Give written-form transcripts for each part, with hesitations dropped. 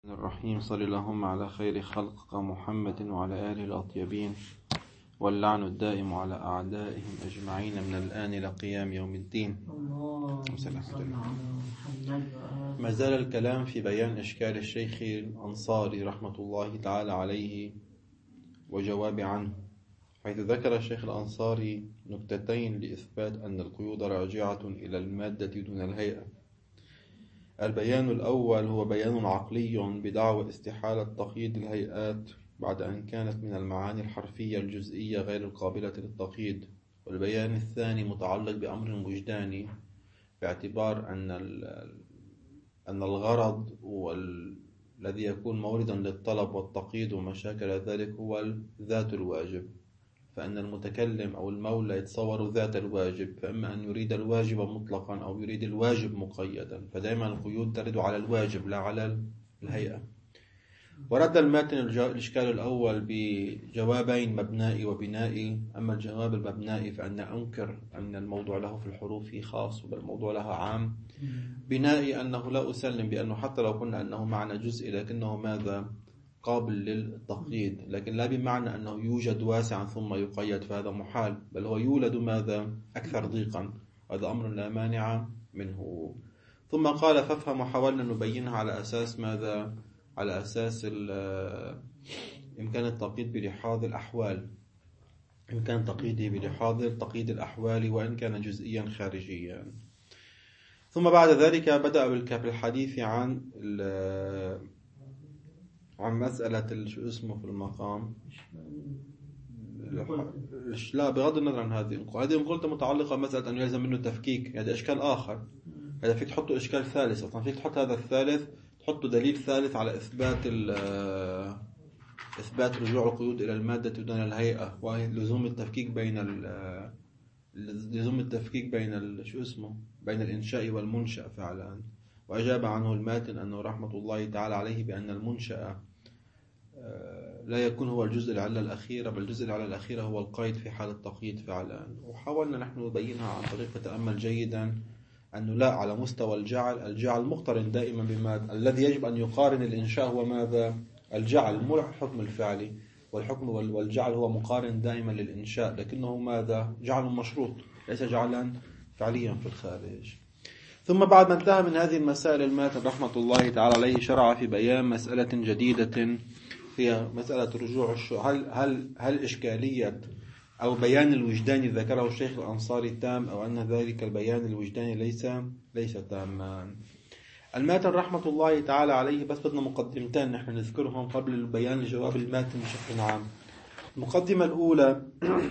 الرحيم صلى اللهم على خير خلق محمد وعلى آله الأطيبين واللعن الدائم على أعدائهم أجمعين من الآن لقيام يوم الدين. ما زال الكلام في بيان إشكال الشيخ الأنصاري رحمة الله تعالى عليه وجواب عنه، حيث ذكر الشيخ الأنصاري نكتتين لإثبات أن القيود راجعة إلى المادة دون الهيئة. البيان الأول هو بيان عقلي بدعوى استحالة تقييد الهيئات بعد أن كانت من المعاني الحرفية الجزئية غير القابلة للتقييد. والبيان الثاني متعلق بأمر وجداني باعتبار أن الغرض الذي يكون موردا للطلب والتقييد ومشاكل ذلك هو ذات الواجب، فإن المتكلم أو المولى يتصور ذات الواجب، فإما أن يريد الواجب مطلقا أو يريد الواجب مقيدا، فدائما القيود ترد على الواجب لا على الهيئة. ورد الماتن الإشكال الأول بجوابين مبنائي وبنائي. أما الجواب المبنائي فأن أنكر أن الموضوع له في الحروف خاص والموضوع له عام. بنائي أنه لا أسلم بأنه حتى لو قلنا أنه معنى جزئي لكنه ماذا قابل للتقييد، لكن لا بمعنى أنه يوجد واسعا ثم يقيد، فهذا محال، بل هو يولد ماذا أكثر ضيقا، هذا أمر لا مانع منه. ثم قال فافهم، وحاولنا نبينها على أساس ماذا؟ على أساس إمكان التقييد بلحاظ الأحوال، إمكان تقييده بلحاظ تقييد الأحوال وإن كان جزئيا خارجيا. ثم بعد ذلك بدأ بالحديث عن مسألة شو اسمه في المقام، لا بغض النظر عن هذه إن قلت متعلقة بمسألة أن يلزم منه تفكيك، هذا إشكال آخر، هذا فيك تحطه إشكال ثالث، أصلا فيك تحط هذا الثالث، تحطه دليل ثالث على إثبات رجوع القيود إلى المادة دون الهيئة، وهي لزوم التفكيك بين شو اسمه بين الإنشاء والمنشأ فعلا. وأجاب عنه الماتن أنه رحمة الله تعالى عليه بأن المنشأ لا يكون هو الجزء العلة الأخيرة، بل الجزء العلة الأخيرة هو القيد في حال التقييد فعلا. وحاولنا نحن نبينها عن طريق تأمل جيدا أنه لا، على مستوى الجعل مقترن دائما بماذا؟ الذي يجب أن يقارن الإنشاء هو ماذا؟ الجعل، مو الحكم الفعلي، والحكم والجعل هو مقارن دائما للإنشاء، لكنه ماذا؟ جعل مشروط ليس جعلا فعليا في الخارج. ثم بعد ما انتهى من هذه المسائل الماتن رحمة الله تعالى عليه شرع في بيان مسألة جديدة هي مسألة رجوع هل إشكالية أو بيان الوجداني ذكره الشيخ الأنصاري تام، أو أن ذلك البيان الوجداني ليس تاما. الماتن رحمة الله تعالى عليه بس بدنا مقدمتين نحن نذكرهم قبل البيان لجواب الماتن بشكل عام. المقدمة الأولى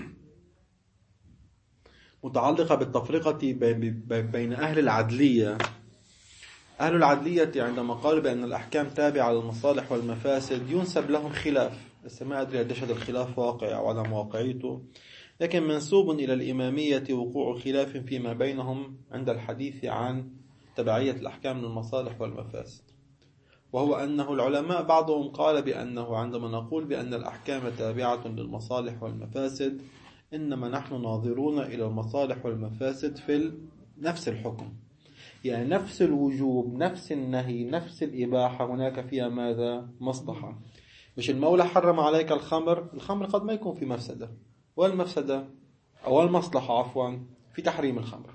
متعلقة بالتفرقة بين أهل العدلية. أهل العدلية عندما قالوا بأن الأحكام تابعة للمصالح والمفاسد ينسب لهم خلاف، بس ما أدري قديش هذا الخلاف واقع أو عدم واقعيته، لكن منسوب إلى الإمامية وقوع خلاف فيما بينهم عند الحديث عن تبعية الأحكام للمصالح والمفاسد. وهو أنه العلماء بعضهم قال بأنه عندما نقول بأن الأحكام تابعة للمصالح والمفاسد إنما نحن ناظرون إلى المصالح والمفاسد في نفس الحكم، يعني نفس الوجوب، نفس النهي، نفس الإباحة، هناك فيها ماذا؟ مصلحة. مش المولى حرم عليك الخمر قد ما يكون في مفسدة، والمفسدة أو المصلحة عفوا في تحريم الخمر،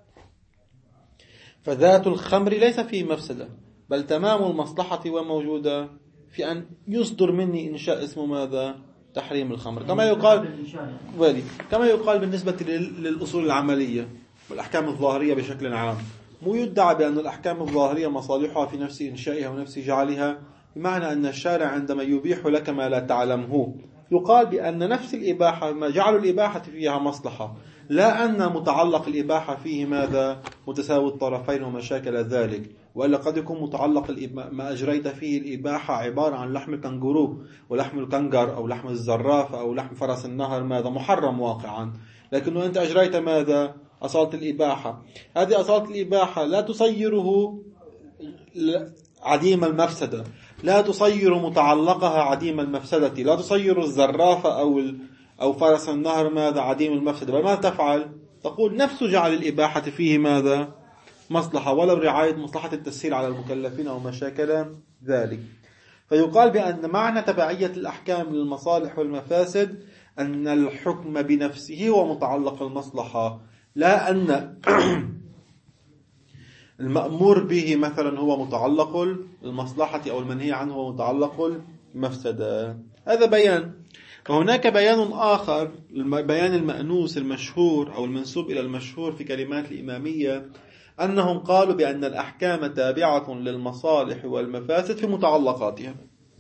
فذات الخمر ليس فيه مفسدة، بل تمام المصلحة وموجودة في أن يصدر مني إنشاء اسمه ماذا؟ تحريم الخمر. كما يقال بالنسبة للأصول العملية والأحكام الظاهرية بشكل عام، مو يدعى بأن الأحكام الظاهرية مصالحها في نفس إنشائها ونفس جعلها، بمعنى أن الشارع عندما يبيح لك ما لا تعلمه يقال بأن نفس الإباحة ما جعل الإباحة فيها مصلحة، لا أن متعلق الإباحة فيه ماذا؟ متساوي الطرفين ومشاكل ذلك، وإلا قد يكون متعلق ما أجريت فيه الإباحة عبارة عن لحم الكنغورو ولحم الكنغر أو لحم الزرافة أو لحم فرس النهر ماذا؟ محرم واقعا، لكنه أنت أجريت ماذا؟ أصالة الإباحة. هذه أصالة الإباحة لا تصيره عديم المفسدة، لا تصير متعلقها عديم المفسدة، لا تصير الزرافة أو فرس النهر ماذا؟ عديم المفسدة، بل ماذا تفعل؟ تقول نفس جعل الإباحة فيه ماذا؟ مصلحة، ولو رعاية مصلحة التسهيل على المكلفين أو مشاكل ذلك. فيقال بأن معنى تبعية الأحكام للمصالح والمفاسد أن الحكم بنفسه هو متعلق المصلحة، لا أن المأمور به مثلا هو متعلق المصلحة أو المنهي عنه هو متعلق المفسدة. هذا بيان. وهناك بيان آخر، البيان المأنوس المشهور أو المنسوب إلى المشهور في كلمات الإمامية، أنهم قالوا بأن الأحكام تابعة للمصالح والمفاسد في متعلقاتها.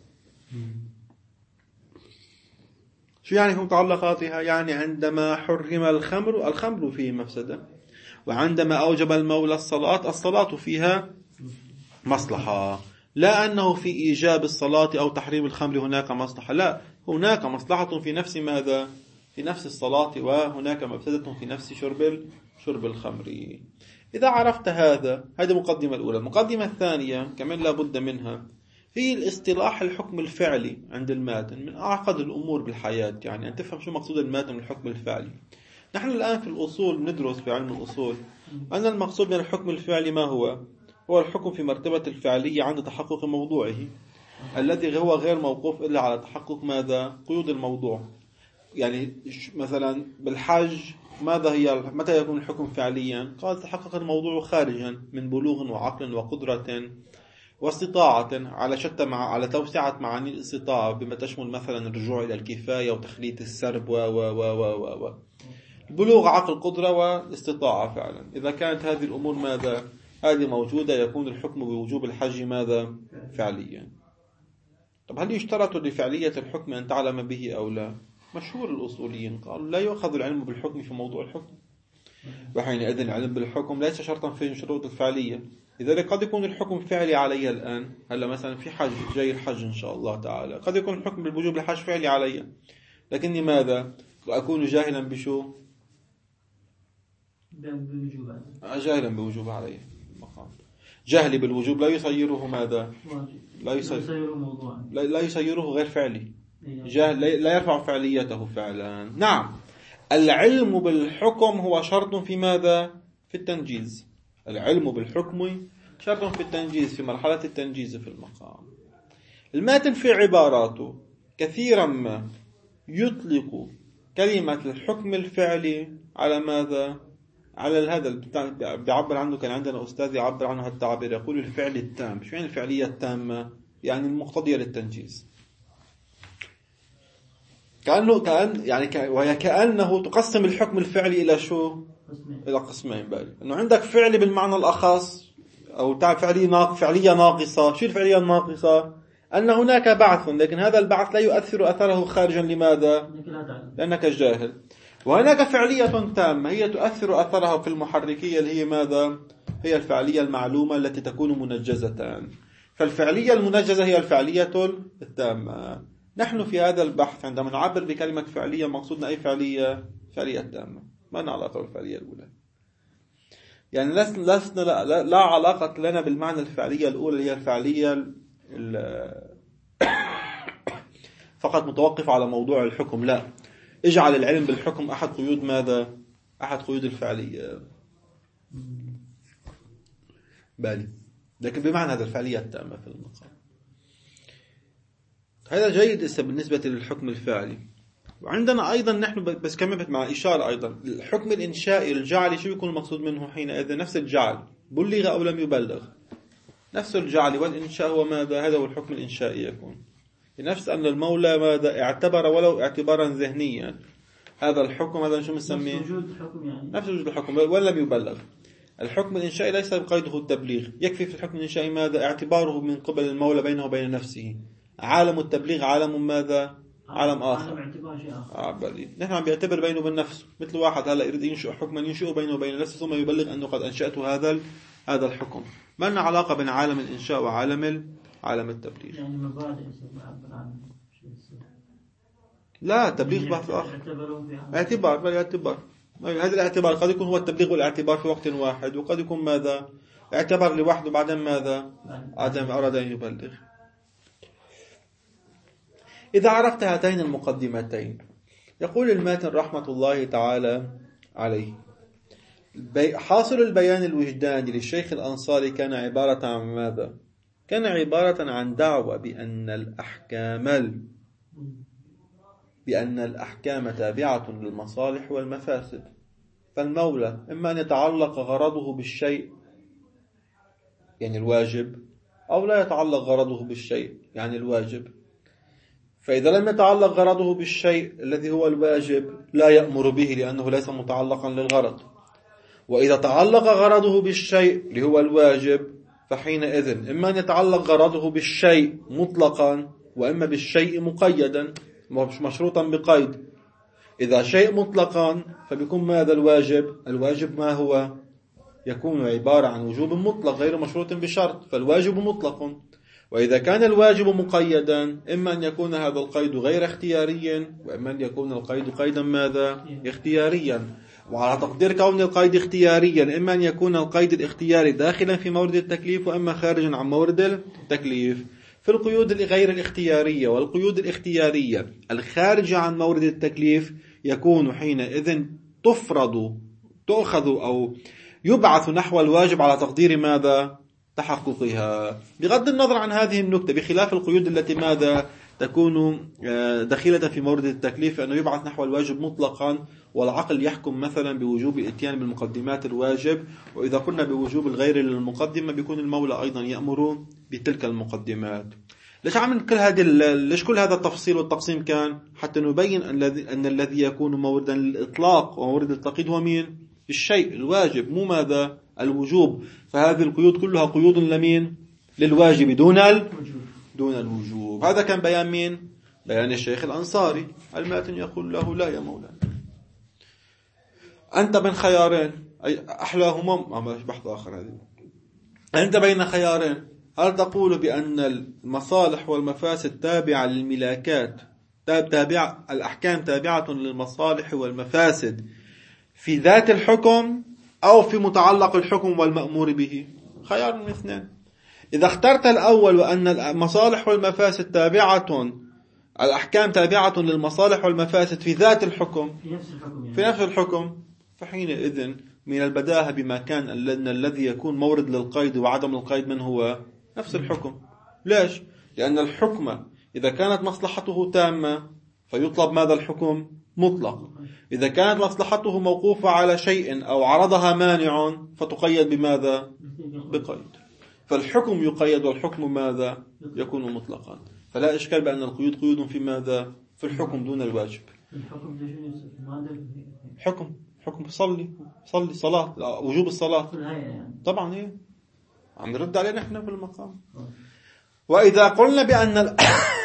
شو يعني في متعلقاتها؟ يعني عندما حرم الخمر فيه مفسدة، وعندما أوجب المولى الصلاة فيها مصلحة. لا أنه في إيجاب الصلاة أو تحريم الخمر هناك مصلحة، لا، هناك مصلحة في نفس ماذا؟ في نفس الصلاة، وهناك مفسدة في نفس شرب الخمر. إذا عرفت هذا، هذه المقدمة الأولى. المقدمة الثانية كمان لا بد منها، في الاصطلاح الحكم الفعلي عند الماتن من أعقد الأمور بالحياة. يعني أن تفهم شو مقصود الماتن من الحكم الفعلي. نحن الآن في الأصول ندرس في علم الأصول أن المقصود من الحكم الفعلي ما هو؟ هو الحكم في مرتبة الفعلية عند تحقق موضوعه، الذي هو غير موقوف إلا على تحقق ماذا؟ قيود الموضوع. يعني مثلا بالحج متى يكون الحكم فعليا؟ قال تحقق الموضوع خارجا من بلوغ وعقل وقدرة واستطاعة على توسعة معاني الاستطاعة، بما تشمل مثلا الرجوع إلى الكفاية وتخلية السرب و بلوغ عقل قدرة واستطاعة فعلا. إذا كانت هذه الأمور ماذا؟ هذه موجودة، يكون الحكم بوجوب الحج ماذا؟ فعليا. طب هل يشترط لفعلية الحكم أن تعلم به أو لا؟ مشهور الأصوليين قالوا لا يؤخذ العلم بالحكم في موضوع الحكم، وحينئذ العلم بالحكم ليس شرطا في شروط الفعلية. لذلك قد يكون الحكم فعلي علي الآن، هلا مثلا في حج، جاي الحج إن شاء الله تعالى، قد يكون الحكم بالوجوب الحج فعلي علي، لكني ماذا؟ أكون جاهلا بشو؟ جاهلا بوجوب عليه المقام. جهلي بالوجوب لا يصيره ماذا؟ لا يصيره غير فعلي. جهل لا يرفع فعليته فعلا. نعم، العلم بالحكم هو شرط في ماذا؟ في التنجيز. العلم بالحكم شرط في التنجيز، في مرحلة التنجيز في المقام. الماتن في عباراته كثيرا ما يطلق كلمة الحكم الفعلي على ماذا؟ على هذا بيعبر عنه. كان عندنا أستاذ يعبر عنه التعبير، يقول الفعل التام. شو يعني الفعلية التامة؟ يعني المقتضية للتنجيز. وهي كأنه تقسم الحكم الفعلي إلى شو؟ إلى قسمين. إنه عندك فعلي بالمعنى الأخص، أو فعلية ناقصة. شو الفعلية الناقصة؟ أن هناك بعث، لكن هذا البعث لا يؤثر أثره خارجا. لماذا؟ لأنك جاهل. وهناك فعلية تامة هي تؤثر أثرها في المحركية، اللي هي ماذا؟ هي الفعلية المعلومة التي تكون منجزة. فالفعلية المنجزة هي الفعلية التامة. نحن في هذا البحث عندما نعبر بكلمة فعلية مقصودنا أي فعلية؟ فعلية تامة. ما لنا علاقة بالفعلية الأولى. يعني لا علاقة لنا بالمعنى الفعلية الأولى، هي الفعلية فقط متوقف على موضوع الحكم. لا، اجعل العلم بالحكم أحد قيود ماذا؟ أحد قيود الفعلية. بالي، لكن بمعنى هذا الفعلية التامة في المقام. هذا جيد بالنسبة للحكم الفعلي. وعندنا أيضا نحن بس كملت مع إشارة أيضا الحكم الإنشائي الجعلي. شو يكون المقصود منه حينئذ؟ نفس الجعل، بلغ أو لم يبلغ، نفس الجعل والإنشاء هو ماذا؟ هذا هو الحكم الإنشائي. يكون بنفس أن المولى ماذا؟ اعتبر ولو اعتبارا ذهنيا هذا الحكم. هذا شو مسميه؟ نفس وجود الحكم ولم يبلغ. الحكم الإنشائي ليس بقيده التبليغ، يكفي في الحكم الإنشائي ماذا؟ اعتباره من قبل المولى بينه وبين نفسه. عالم التبليغ عالم ماذا؟ عالم آخر. نحن عم بيعتبر بينه وبين نفسه، مثل واحد هلا يريد ينشئ حكما ينشئه بينه وبين نفسه، ثم يبلغ أنه قد أنشأت هذا الحكم. ما لنا علاقة بين عالم الإنشاء وعالم التبليغ. يعني مبادئ معبر عن لا، تبليغ بحث آخر. اعتبار. هذا الاعتبار قد يكون هو التبليغ والاعتبار في وقت واحد، وقد يكون ماذا؟ اعتبر لوحده بعدين ماذا؟ عدم أراد أن يبلغ. إذا عرفت هاتين المقدمتين، يقول الماتن رحمة الله تعالى عليه: حاصل البيان الوجداني للشيخ الأنصاري كان عبارة عن ماذا؟ كان عبارة عن دعوة بأن الأحكام تابعة للمصالح والمفاسد. فالمولى إما أن يتعلق غرضه بالشيء يعني الواجب، أو لا يتعلق غرضه بالشيء يعني الواجب. فإذا لم يتعلق غرضه بالشيء الذي هو الواجب لا يأمر به لأنه ليس متعلقا للغرض. وإذا تعلق غرضه بالشيء اللي هو الواجب فحينئذ إما أن يتعلق غرضه بالشيء مطلقا وإما بالشيء مقيدا مشروطا بقيد. إذا شيء مطلقا فبيكون ماذا الواجب؟ الواجب ما هو؟ يكون عبارة عن وجوب مطلق غير مشروط بشرط، فالواجب مطلق. وإذا كان الواجب مقيدا إما أن يكون هذا القيد غير اختياريا وإما أن يكون القيد قيدا ماذا؟ اختياريا. وعلى تقدير كون القيد اختياريا إما أن يكون القيد الاختياري داخلا في مورد التكليف وإما خارجا عن مورد التكليف. في القيود غير الاختيارية والقيود الاختيارية الخارجة عن مورد التكليف يكون حينئذ تؤخذ أو يبعث نحو الواجب على تقدير ماذا؟ تحققها، بغض النظر عن هذه النكتة، بخلاف القيود التي ماذا؟ تكون داخلة في مورد التكليف أنه يبعث نحو الواجب مطلقا، والعقل يحكم مثلا بوجوب الاتيان بالمقدمات الواجب، وإذا قلنا بوجوب الغير للمقدمة بيكون المولى أيضا يأمر بتلك المقدمات. ليش كل هذا التفصيل والتقسيم كان؟ حتى نبين أن الذي يكون موردا للإطلاق ومورد التقييد هو مين؟ الشيء الواجب، مو ماذا؟ الوجوب. فهذه القيود كلها قيود لمين؟ للواجب دون الوجوب. هذا كان بيان مين؟ بيان الشيخ الأنصاري. الماتن يقول له: لا يا مولانا، أنت بين خيارين، أي أحلاهما بحث آخر هذه. أنت بين خيارين، هل تقول بأن المصالح والمفاسد تابعة للملاكات، الأحكام تابعة للمصالح والمفاسد في ذات الحكم أو في متعلق الحكم والمأمور به؟ خيار من اثنين. إذا اخترت الأول وأن المصالح والمفاسد تابعة، الأحكام تابعة للمصالح والمفاسد في ذات الحكم في نفس الحكم فحينئذ من البداهة بما كان أن الذي يكون مورد للقيد وعدم القيد من هو؟ نفس الحكم. ليش؟ لأن الحكم إذا كانت مصلحته تامة فيطلب ماذا؟ الحكم مطلق. إذا كانت مصلحته موقوفة على شيء أو عرضها مانع فتقيد بماذا؟ بقيد. فالحكم يقيد والحكم ماذا؟ يكون مطلقا. فلا إشكال بأن القيود قيود في ماذا؟ في الحكم دون الواجب. حكم صلي صلاة، وجوب الصلاة طبعا إيه؟ عم نرد علينا إحنا في المقام. وإذا قلنا بأن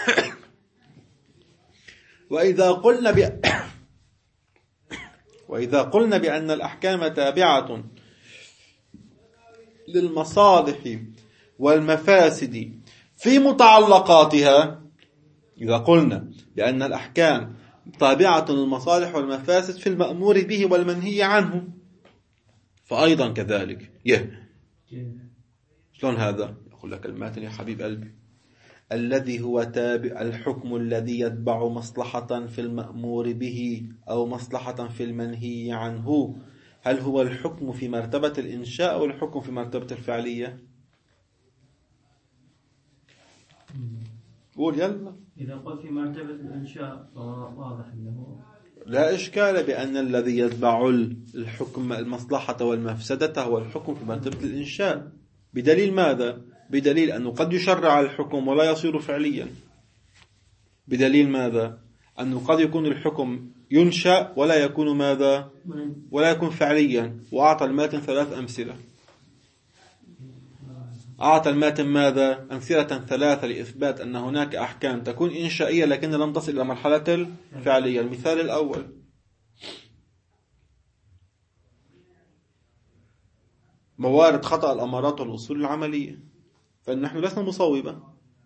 وإذا قلنا بأن الأحكام تابعة للمصالح والمفاسد في متعلقاتها، إذا قلنا بأن الأحكام تابعة للمصالح والمفاسد في المأمور به والمنهي عنه فأيضا كذلك. شلون هذا؟ أقول لك الماتن يا حبيب قلبي: الذي هو تابع الحكم الذي يتبع مصلحة في المأمور به أو مصلحة في المنهي عنه، هل هو الحكم في مرتبة الإنشاء أو الحكم في مرتبة الفعلية؟ قول يلا. إذا قلت في مرتبة الإنشاء واضح أنه لا إشكال بأن الذي يتبع الحكم المصلحة والمفسدة هو الحكم في مرتبة الإنشاء. بدليل ماذا؟ بدليل أنه قد يشرع الحكم ولا يصير فعليا. بدليل ماذا؟ أنه قد يكون الحكم ينشأ ولا يكون ماذا؟ ولا يكون فعليا. وأعطى الماتن 3 أمثلة. أعطى الماتن ماذا؟ أمثلة 3 لإثبات أن هناك أحكام تكون إنشائية لكن لم تصل إلى مرحلة الفعلية. المثال الأول: موارد خطأ الأمارات والأصول العملية، فنحن لسنا مصوبة.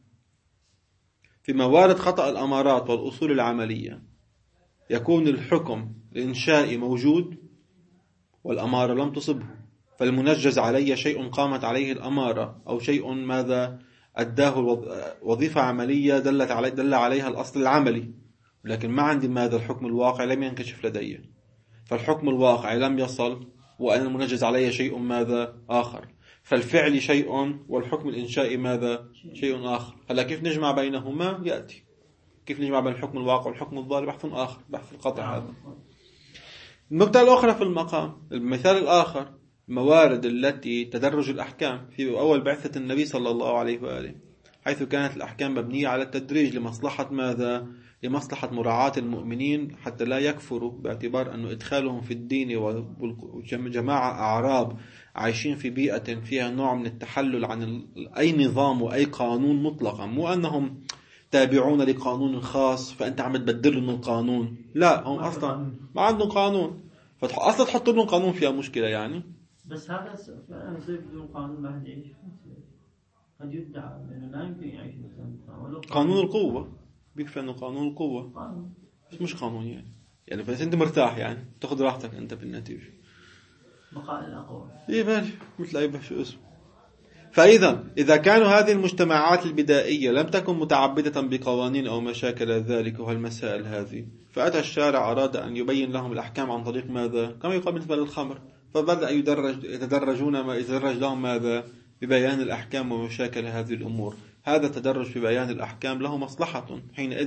في موارد خطأ الأمارات والأصول العملية يكون الحكم الإنشائي موجود والأمارة لم تصبه، فالمنجز علي شيء قامت عليه الأمارة أو شيء ماذا أداه وظيفة عملية دل عليها الأصل العملي، لكن ما عندي ماذا؟ الحكم الواقع لم ينكشف لدي، فالحكم الواقع لم يصل وأنا المنجز علي شيء ماذا؟ آخر. فالفعل شيء والحكم الإنشائي ماذا؟ شيء آخر. هلا كيف نجمع بينهما؟ يأتي. كيف نجمع بين الحكم الواقع والحكم الظاهر؟ بحث آخر، بحث القطع هذا. النقطة الأخرى في المقام، المثال الآخر، الموارد التي تدرج الأحكام في أول بعثة النبي صلى الله عليه وآله، حيث كانت الأحكام مبنية على التدريج لمصلحة ماذا؟ لمصلحة مراعاة المؤمنين حتى لا يكفروا، باعتبار أن إدخالهم في الدين وجماعة أعراب عايشين في بيئة فيها نوع من التحلل عن أي نظام وأي قانون مطلقا، مو أنهم تابعون لقانون خاص فأنت عم تبدل لهم القانون، لا، هم أصلا ما عندهم قانون، أصلا تحط لهم قانون فيها مشكلة يعني. بس هذا فعلا يصير بدون قانون ما حد يعيش. قد يدعى لأنه لا يمكن يعيش مثلا قانون القوة، بيكفي أنه قانون القوة قانون. مش قانون يعني بس أنت مرتاح يعني تأخذ راحتك أنت بالنتيجة، بقاء الأقوى. إيه بالي مثل أي شو اسمه. فإذا إذا كانوا هذه المجتمعات البدائية لم تكن متعبدة بقوانين أو مشاكل ذلك وهالمسائل هذه، فأتى الشارع أراد أن يبين لهم الأحكام عن طريق ماذا؟ كما يقال بالنسبة للخمر، فبدأ يتدرج لهم ماذا؟ ببيان الأحكام ومشاكل هذه الأمور. هذا التدرج في بيان الأحكام له مصلحة. حينئذ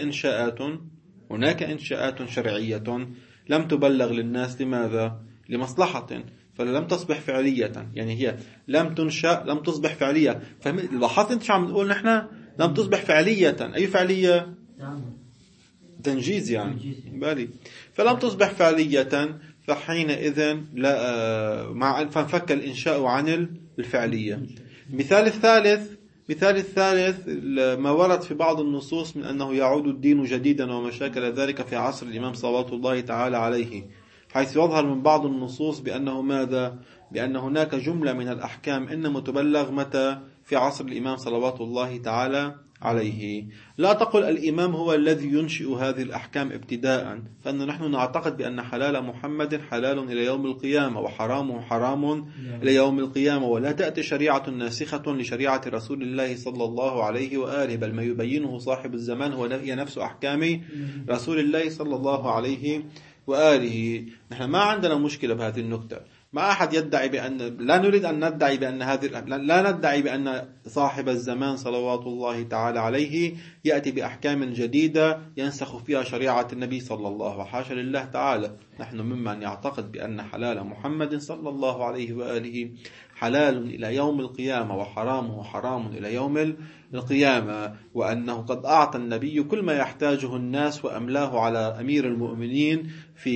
هناك إنشاءات شرعية لم تبلغ للناس لماذا؟ لمصلحة، فلم تصبح فعلية، يعني هي لم تنشأ، لم تصبح فعلية. لاحظت انت شو عم نقول نحن؟ لم تصبح فعلية. أي فعلية؟ تنجيز يعني بالي. فلم تصبح فعلية، فحينئذ لا فانفك الإنشاء عن الفعلية. مثال الثالث ما ورد في بعض النصوص من أنه يعود الدين جديدا ومشاكل ذلك في عصر الإمام صلوات الله تعالى عليه، حيث يظهر من بعض النصوص بأنه ماذا؟ بأن هناك جملة من الأحكام إنما تبلغ متى؟ في عصر الإمام صلوات الله تعالى عليه. لا تقل الإمام هو الذي ينشئ هذه الأحكام ابتداء، فإن نحن نعتقد بأن حلال محمد حلال إلى يوم القيامة وحرامه حرام إلى يوم القيامة، ولا تأتي شريعة ناسخة لشريعة رسول الله صلى الله عليه وآله، بل ما يبينه صاحب الزمان هي نفس أحكام رسول الله صلى الله عليه وآله. نحن ما عندنا مشكلة بهذه النكتة. ما أحد يدعي بأن لا نريد أن ندعي بأن لا ندعي بأن صاحب الزمان صلوات الله تعالى عليه يأتي بأحكام جديدة ينسخ فيها شريعة النبي صلى الله عليه وسلم، حاشا لله تعالى. نحن ممن يعتقد بأن حلال محمد صلى الله عليه وآله حلال إلى يوم القيامة وحرامه حرام إلى يوم القيامة، وأنه قد أعطى النبي كل ما يحتاجه الناس وأملاه على أمير المؤمنين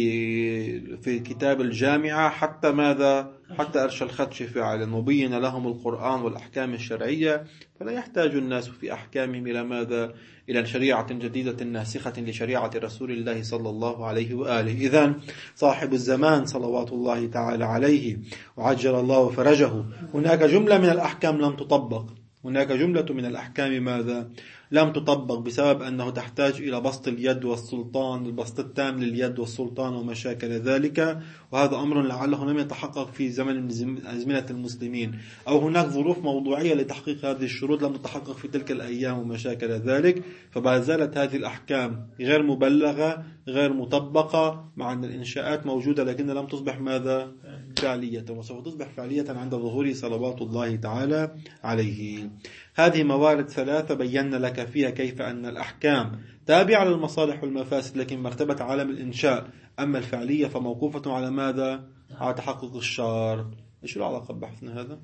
في كتاب الجامعة حتى ماذا؟ حتى أرشى الخدش فعلا، وبين لهم القرآن والأحكام الشرعية، فلا يحتاج الناس في أحكامهم إلى ماذا؟ إلى شريعة جديدة ناسخة لشريعة رسول الله صلى الله عليه وآله. إذن صاحب الزمان صلوات الله تعالى عليه وعجل الله فرجه، هناك جملة من الأحكام لم تطبق، هناك جملة من الأحكام ماذا؟ لم تطبق بسبب أنه تحتاج إلى بسط اليد والسلطان، البسط التام لليد والسلطان ومشاكل ذلك، وهذا أمر لعله لم يتحقق في زمن من أزمنة المسلمين، أو هناك ظروف موضوعية لتحقيق هذه الشروط لم تتحقق في تلك الأيام ومشاكل ذلك، فما زالت هذه الأحكام غير مبلغة غير مطبقة، مع أن الإنشاءات موجودة لكن لم تصبح ماذا؟ فعلية، وسوف تصبح فعلية عند ظهور صلوات الله تعالى عليه. هذه موارد ثلاثة بينا لك فيها كيف أن الأحكام تابعة للمصالح والمفاسد لكن مرتبة عالم الإنشاء، أما الفعلية فموقوفة على ماذا؟ على تحقق الشرط. إيش العلاقة ببحثنا هذا؟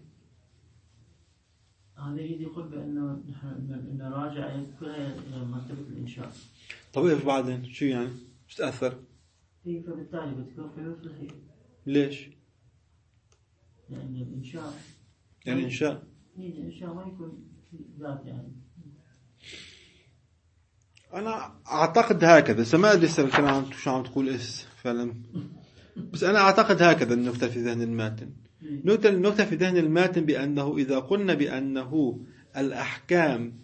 هذا يقول بأنه نحن راجع كلها مرتبة الإنشاء. طيب بعدين شو يعني؟ مش تأثر؟ إيه، فبالتالي بتكون في الصحيح. ليش؟ لأن الإنشاء يعني الإنشاء ما يكون ذات يعني. أنا أعتقد هكذا، سما أدري الكلام شو عم تقول فعلا، بس أنا أعتقد هكذا النكتة في ذهن الماتن. النكتة في ذهن الماتن بأنه إذا قلنا بأنه الأحكام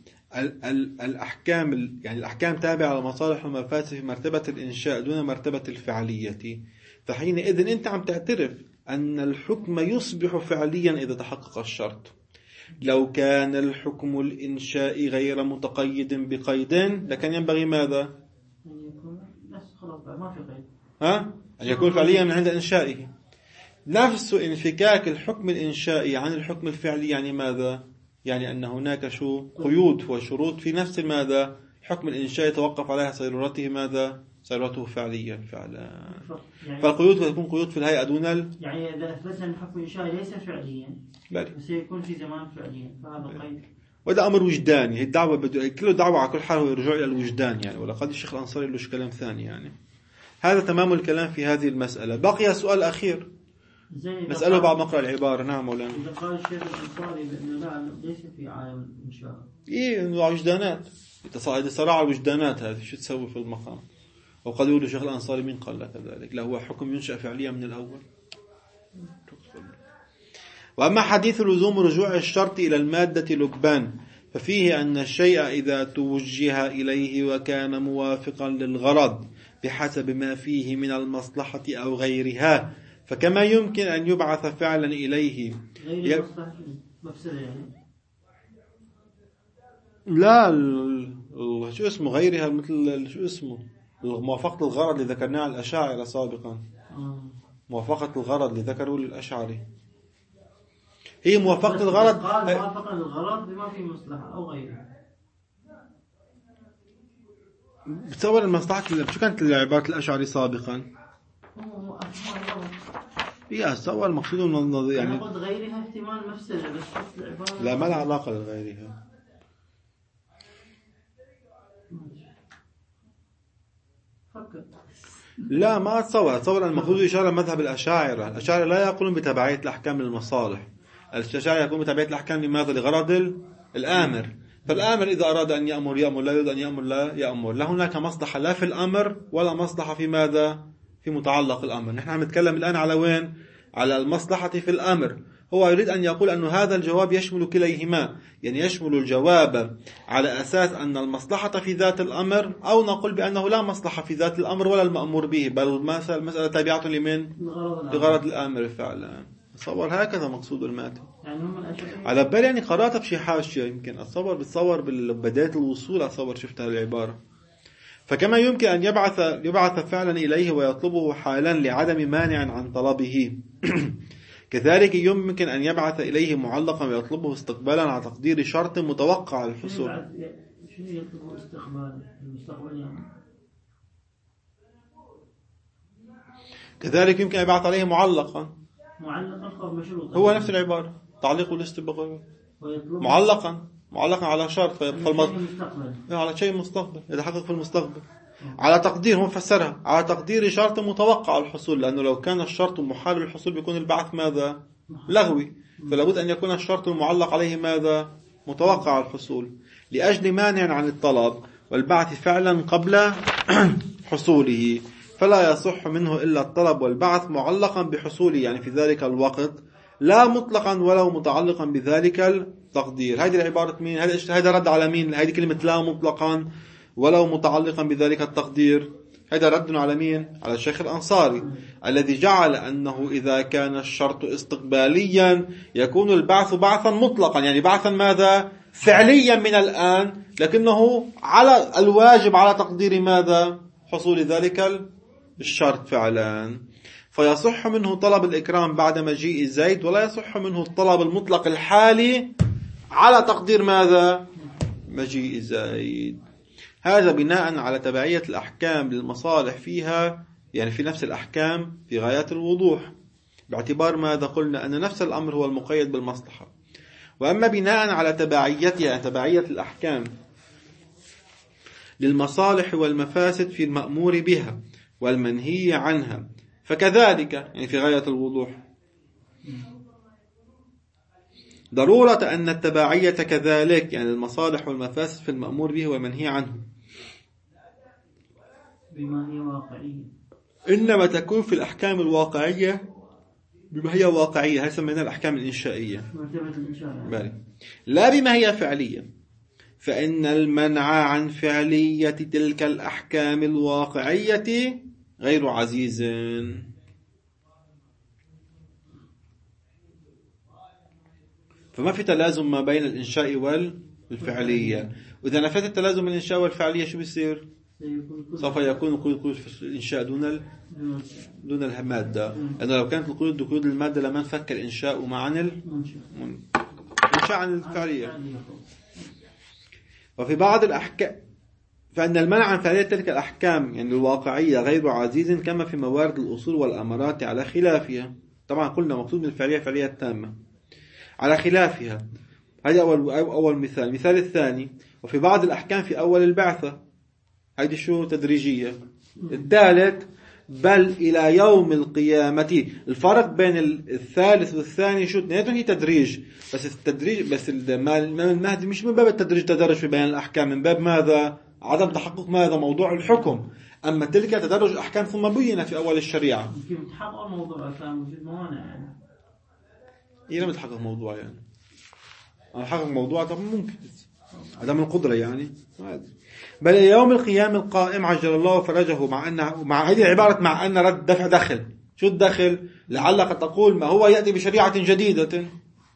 يعني الأحكام تابعة لمصالح ومفاسد في مرتبة الإنشاء دون مرتبة الفعلية، فحينئذ أنت عم تعترف أن الحكم يصبح فعليا إذا تحقق الشرط. لو كان الحكم الإنشاء غير متقيد بقيد لكان ينبغي ماذا؟ أن يكون بس خلاص ما في قيد. أن يكون فعليا من عند إنشائه. نفس انفكاك الحكم الإنشائي عن الحكم الفعلي يعني ماذا؟ يعني أن هناك قيود وشروط في نفس ماذا؟ الحكم الإنشائي يتوقف عليها صيرورته ماذا؟ صيرورته فعليا فعلا. يعني فالقيود تكون قيود في الهيئة دون يعني إذا أثبتنا أن الحكم الإنشائي ليس فعليا سيكون في زمان فعليا، فهذا قيد. وده أمر وجداني. هي الدعوة كل دعوة على كل حال هو يرجع إلى الوجدان يعني، ولقد الشيخ الأنصاري له كلام ثاني يعني. هذا تمام الكلام في هذه المسألة. بقي سؤال أخير نسأله بعد مقرأ العبارة. نعم مولانا. إذا قال الشيخ الأنصاري بأنه لا ليس في عالم الإنشاء، إيه إنه وجدانات، إذا صراع الوجدانات هذه شو تسوي في المقام؟ وقد يقول الشيخ الأنصاري من قال لك ذلك؟ لا هو حكم ينشأ فعليا من الأول. وأما حديث لزوم رجوع الشرط إلى المادة لبان ففيه أن الشيء إذا توجه إليه وكان موافقا للغرض بحسب ما فيه من المصلحة أو غيرها، فكما يمكن أن يبعث فعلا إليه غير مفسدة يعني. لا شو اسمه غيرها، مثل شو اسمه موافقة الغرض اللي ذكرناه الأشاعرة سابقا. موافقة الغرض اللي ذكروا للأشعري هي موافقة الغرض. موافقة الغرض بما في مصلحة أو غيرها. بتصور المصلحة شو كانت العبارة الأشعري سابقا؟ يا سوى المقصود يعني قلت غيرها احتمال مفسدة بس العبارة لا ما لها علاقة لغيرها. فكر. لا ما أتصور المقصود إشارة مذهب الأشاعرة. الأشاعرة لا يقولون بتبعية الأحكام للمصالح. الأشاعرة يقولون بتبعية الأحكام لماذا؟ لغرض الآمر. فالآمر إذا أراد أن يأمر يأمر، لا يريد أن يأمر لا يأمر. لا هناك مصلحة لا في الأمر ولا مصلحة في ماذا؟ في متعلق الأمر. نحن عم نتكلم الآن على وين؟ على المصلحة في الأمر. هو يريد أن يقول أن هذا الجواب يشمل كليهما، يعني يشمل الجواب على أساس أن المصلحة في ذات الأمر، أو نقول بأنه لا مصلحة في ذات الأمر ولا المأمور به، بل المسألة تابعة لمن؟ لغرض الأمر فعلا. أتصور هكذا مقصود الماتن. على بالي يعني قرأتها بشي حاشية يمكن بتصور بالبداية الوصول أتصور شفتها العبارة. فكما يمكن أن يبعث فعلا إليه ويطلبه حالا لعدم مانع عن طلبه كذلك يمكن أن يبعث إليه معلقا ويطلبه استقبالا على تقدير شرط متوقع الحصول. شنو يطلبه استقبالا؟ المستقبل يعني. كذلك يمكن أن يبعث عليه معلقا خبر مشروط. هو نفس العبارة تعليق الاستبقاء معلقا على شرط فيبقى على شيء مستقبل يتحقق في المستقبل على تقدير. هم فسرها على تقدير شرط متوقع الحصول، لأنه لو كان الشرط محال الحصول بيكون البعث ماذا؟ لغوي. فلابد أن يكون الشرط المعلق عليه ماذا؟ متوقع الحصول لأجل مانع عن الطلب والبعث فعلا قبل حصوله، فلا يصح منه إلا الطلب والبعث معلقا بحصوله، يعني في ذلك الوقت لا مطلقا ولو متعلقا بذلك التقدير. هذه العبارة مين؟ هذا رد على مين؟ هذه كلمة لا مطلقا ولو متعلقا بذلك التقدير، هذا رد على مين؟ على الشيخ الأنصاري الذي جعل أنه إذا كان الشرط استقباليا يكون البعث بعثا مطلقا، يعني بعثا ماذا؟ فعليا من الآن، لكنه على الواجب على تقدير ماذا؟ حصول ذلك الشرط فعلا. فيصح منه طلب الإكرام بعد مجيء زيد، ولا يصح منه الطلب المطلق الحالي على تقدير ماذا؟ مجيء زيد. هذا بناء على تبعية الأحكام للمصالح فيها، يعني في نفس الأحكام في غايات الوضوح، باعتبار ماذا قلنا أن نفس الأمر هو المقيد بالمصلحة. وأما بناء على تبعيتها تبعية الأحكام للمصالح والمفاسد في المأمور بها والمنهي عنها فكذلك، يعني في غاية الوضوح. ضرورة أن التبعية كذلك، يعني المصالح والمفاسد في المأمور به والمنهي عنه بما هي واقعية، إنما تكون في الأحكام الواقعية بما هي واقعية، هذا سميناها الأحكام الإنشائية، لا بما هي فعلية. فإن المنع عن فعلية تلك الأحكام الواقعية غير عزيز. فما في تلازم ما بين الإنشاء والفعلية، وإذا نفيت التلازم بين الإنشاء والفعلية شو بيصير؟ سوف يكون القيود في الإنشاء دون المادة، لأنه لو كانت القيود قيود المادة لما نفك الإنشاء مع الإنشاء عن الفعلية. وفي بعض الأحكام فإن المنع عن فعلية تلك الأحكام يعني الواقعية غير عزيز كما في موارد الأصول والأمارات على خلافها. طبعا قلنا مقصود من الفعلية فعلية تامة على خلافها. هذا أول مثال. المثال الثاني وفي بعض الأحكام في أول البعثة، هذه شو تدريجية. الثالث بل إلى يوم القيامة. الفرق بين الثالث والثاني شو؟ اثنيناتهم هي تدريج، بس التدريج بس الإمام المهدي مش من باب التدريج تدرج في بيان الأحكام، من باب ماذا؟ عدم تحقق ماذا؟ موضوع الحكم. أما تلك تدرج الأحكام ثم بين في أول الشريعة. كيف تحقق الموضوع كان وجود موانع يعني؟ إيه لم تحقق الموضوع يعني؟ أنا حقق الموضوع طب ممكن عدم القدرة يعني. بل يوم القيام القائم عجل الله فرجه. مع هذه العبارة مع أن رد دفع دخل. شو الدخل؟ لعلك تقول ما هو يأتي بشريعة جديدة.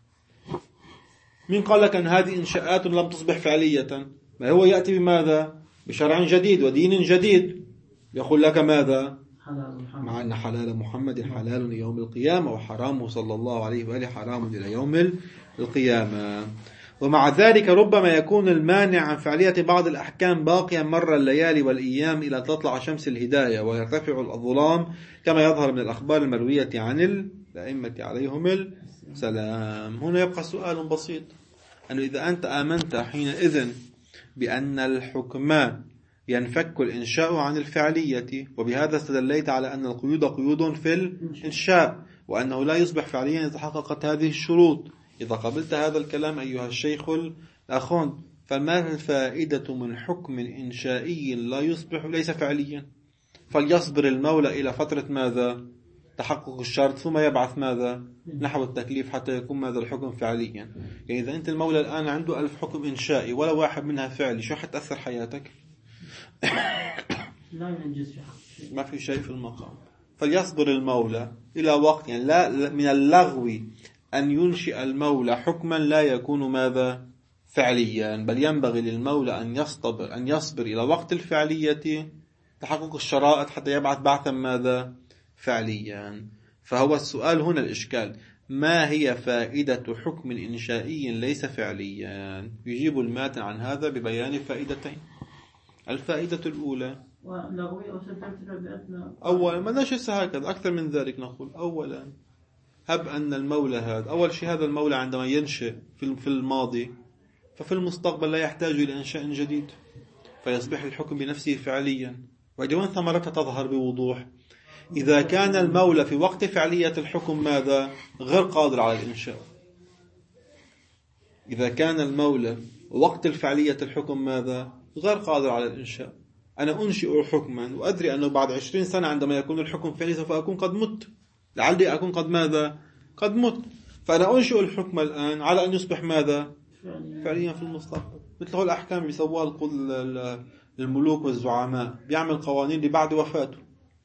مين قال لك أن هذه إنشاءات لم تصبح فعلية؟ ما هو يأتي بماذا؟ بشرع جديد ودين جديد. يقول لك ماذا؟ مع أن حلال محمد حلال يوم القيامة وحرامه صلى الله عليه وآله حرام إلى يوم القيامة. ومع ذلك ربما يكون المانع عن فعلية بعض الأحكام باقيا مر الليالي والأيام إلى تطلع شمس الهداية ويرتفع الظلام كما يظهر من الأخبار المروية عن الأئمة عليهم السلام. هنا يبقى سؤال بسيط، أنه إذا أنت آمنت حينئذ بأن الحكم ينفك الإنشاء عن الفعلية، وبهذا استدليت على أن القيود قيود في الإنشاء وأنه لا يصبح فعليا إذا تحققت هذه الشروط. إذا قبلت هذا الكلام أيها الشيخ الأخون، فما الفائدة من حكم إنشائي لا يصبح ليس فعليا؟ فليصبر المولى إلى فترة ماذا؟ تحقق الشرط ثم يبعث ماذا؟ نحو التكليف حتى يكون ماذا الحكم فعليا. يعني إذا أنت المولى الآن عنده 1000 حكم إنشائي ولا واحد منها فعلي، شو حتأثر حياتك؟ لا ينجز في حق شيء. ما في شيء في المقام. فليصبر المولى إلى وقت، يعني لا من اللغو أن ينشئ المولى حكما لا يكون ماذا؟ فعليا، بل ينبغي للمولى أن يصبر إلى وقت الفعلية تحقق الشرائط حتى يبعث بعثا ماذا؟ فعليا. فهو السؤال هنا الإشكال، ما هي فائدة حكم إنشائي ليس فعليا؟ يجيب الماتن عن هذا ببيان فائدتين. الفائدة الأولى أولا ما نشيس هكذا، أكثر من ذلك نقول. أولا هب أن المولى هذا، أول شيء هذا المولى عندما ينشئ في الماضي، ففي المستقبل لا يحتاج إلى إنشاء جديد، فيصبح الحكم بنفسه فعليا. وجوان ثمرتها تظهر بوضوح. إذا كان المولى في وقت فعلية الحكم ماذا؟ غير قادر على الإنشاء. إذا كان المولى وقت الفعلية الحكم ماذا؟ غير قادر على الإنشاء. أنا أنشئ حكما وأدري أنه بعد 20 سنة عندما يكون الحكم فعلي سوف أكون قد مت، لعلي أكون قد ماذا؟ قد مت. فأنا أنشئ الحكم الآن على أن يصبح ماذا؟ فعليا في المستقبل. مثل الأحكام بيسووها الملوك والزعماء، بيعمل قوانين لبعد وفاته،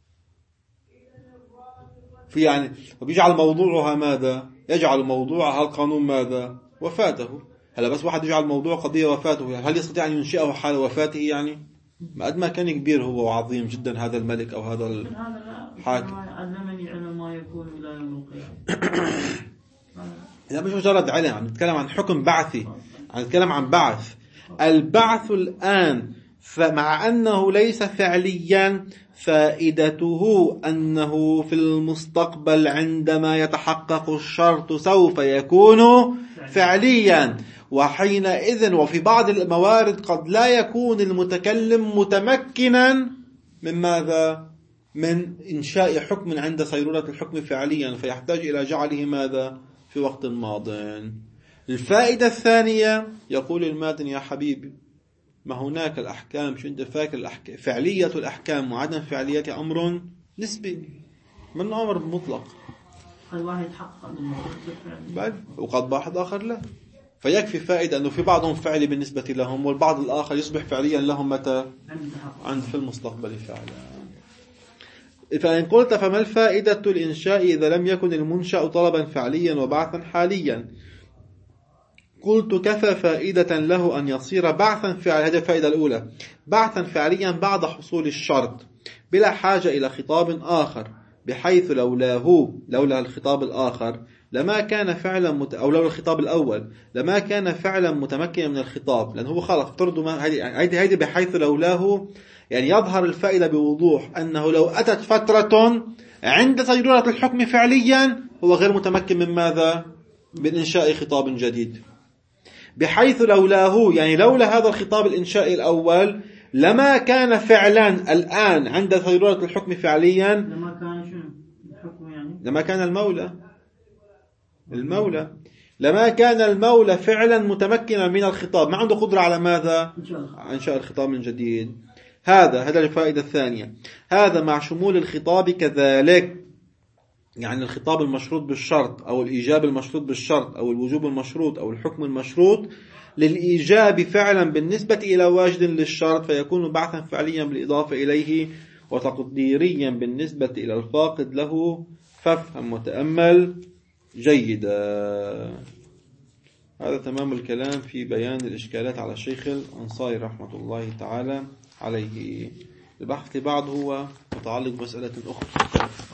في يعني وبيجعل موضوعها ماذا؟ يجعل موضوعها القانون ماذا؟ وفاته. هلا بس واحد يجعل موضوع قضية وفاته، هل يستطيع أن ينشئه حال وفاته؟ يعني ما قد ما كان كبير هو وعظيم جدا هذا الملك أو هذا الحاكم. علمني علم ما يكون إلى يوم القيامة. لا مش مجرد علم، عم نتكلم عن حكم بعثي، عم نتكلم عن بعث. البعث الآن فمع أنه ليس فعليا، فائدته أنه في المستقبل عندما يتحقق الشرط سوف يكون فعليا. وحينئذ وفي بعض الموارد قد لا يكون المتكلم متمكنا من ماذا؟ من إنشاء حكم عند صيرورة الحكم فعليا، فيحتاج إلى جعله ماذا؟ في وقت ماض. الفائدة الثانية يقول الماتن يا حبيبي، ما هناك الأحكام، شو أنت فاكر فعلية الأحكام وعدم فعلية أمر نسبي، من أمر مطلق. قد واحد يتحقق بل وقد واحد آخر لا. فيكفي فائدة أنه في بعضهم فعلي بالنسبة لهم، والبعض الآخر يصبح فعليا لهم متى؟ عند في المستقبل فعلا. فإن قلت فما الفائدة الإنشاء إذا لم يكن المنشأ طلبا فعليا وبعثا حاليا؟ قلت كفى فائدة له أن يصير بعثا فعليا. هذه الفائدة الأولى، بعثا فعليا بعد حصول الشرط بلا حاجة إلى خطاب آخر، بحيث لولا الخطاب الآخر لما كان فعلا أو لولا الخطاب الأول لما كان فعلا متمكنا من الخطاب، لأنه هو خلق افترضوا هذه بحيث لولاه، يعني يظهر الفائدة بوضوح أنه لو أتت فترة عند صيرورة الحكم فعليا هو غير متمكن من ماذا؟ من إنشاء خطاب جديد. بحيث لولاه يعني لولا هذا الخطاب الإنشائي الأول لما كان فعلا الآن عند صيرورة الحكم فعليا، لما كان شنو الحكم يعني؟ لما كان لما كان المولى فعلا متمكنا من الخطاب، ما عنده قدرة على ماذا؟ إنشاء الخطاب من جديد. هذا الفائدة الثانية. هذا مع شمول الخطاب كذلك، يعني الخطاب المشروط بالشرط أو الإيجاب المشروط بالشرط أو الوجوب المشروط أو الحكم المشروط للإيجاب فعلا بالنسبة إلى واجد للشرط، فيكون بعثا فعليا بالإضافة إليه، وتقديريا بالنسبة إلى الفاقد له، فافهم وتأمل جيدا. هذا تمام الكلام في بيان الإشكالات على الشيخ الأنصاري رحمة الله تعالى عليه. البحث بعد هو متعلق بمسألة أخرى.